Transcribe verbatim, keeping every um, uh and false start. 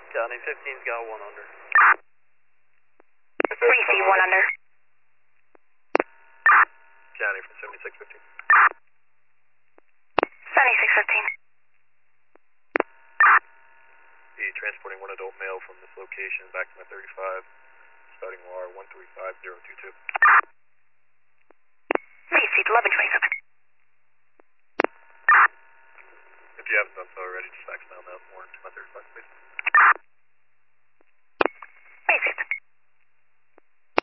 County fifteen's got one under. Receive one under. County from seventy-six fifteen. seventy-six fifteen. Be transporting one adult male from this location back to my thirty-five, starting W A R one three five zero two two. Receive eleven twenty-seven. If you haven't done so already, just fax down that warrant to my thirty-five, please.